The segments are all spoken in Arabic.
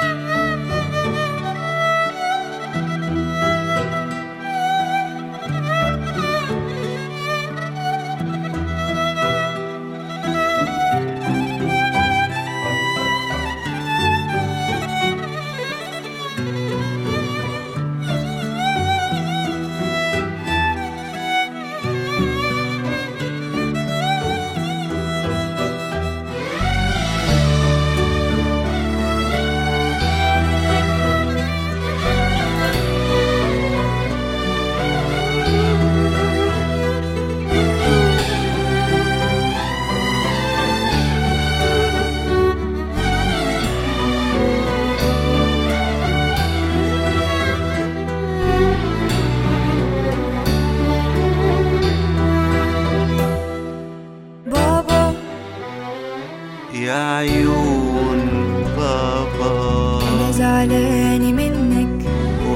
يا عيون بابا أنا زعلانة منك،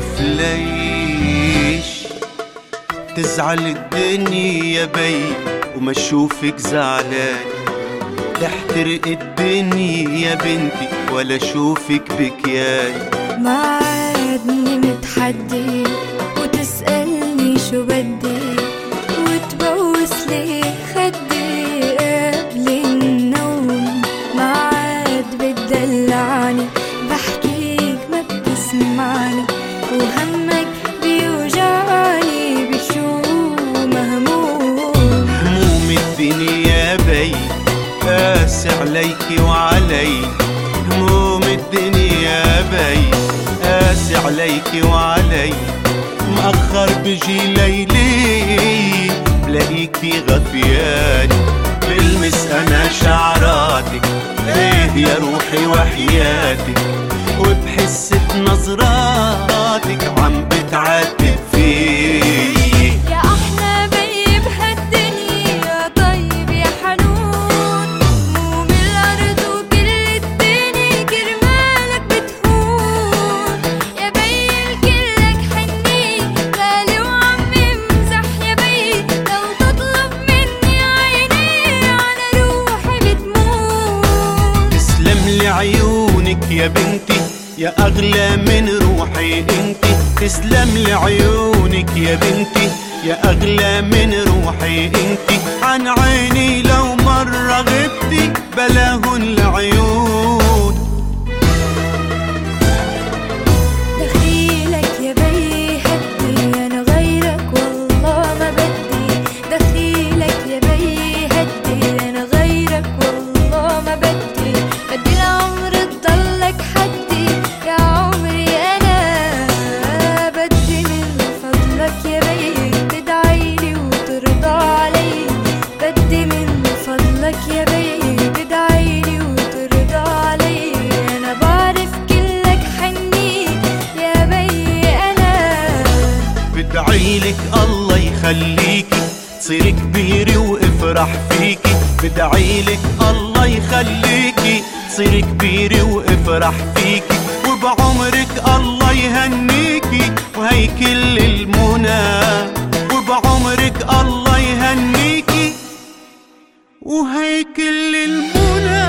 وفليش تزعل الدنيا يا بي وما اشوفك زعلان، تحترق الدنيا يا بنتي ولا اشوفك بكيان. ما عادني متحدي وتسألني شو بدي وتبوس لي خدي قبل النوم. ما عاد بتدلعني بحكيك ما بتسمعني، وهمك بيوجعني بشو مهموم. هموم الدنيا يا بي قاسي عليكي وعلي، هموم الدنيا يا بي قاسي عليكي وعلي. مأخر بجي ليلي بلاقيكي غفياني، بلمس أنا شعراتك ليه يا روحي وحياتك، وبحس بنظراتك عم بتعاتب فيي. يا أحلى بي بهالدنيا يا طيب يا حنون، هموم الأرض وكل الدنيا كرمالك بتهون. يا بي الكلك حنين غالي وعم يمزح، يا بي لو تطلب مني عيني على روحي بتموت. تسلم لي عيونك يا بنتي يا أغلى من روحي انتي، تسلم لي عيونك يا بنتي يا أغلى من روحي انتي. عن عيني لو مرة غبتي بلاهن العيون. دخيلك يا بي هدي أنا غيرك والله ما بدي، دخيلك يا بي هدي أنا غيرك والله ما بدي. بدي العمر تضلك حدي يا عمري أنا، بدي من فضلك يا بي تدعيلي وترضى علي، بدي من فضلك يا بي تدعيلي وترضى علي. أنا بعرف كلك حنين يا بي أنا، بدعيلك الله يخليكي تصيري كبيرة وافرح فيكي، بدعيلك الله يخليكي تصيري كبيرة وافرح فيكي، وبعمرك الله يهنيكي وهي كل المنى، وبعمرك الله يهنيكي وهي كل المنى.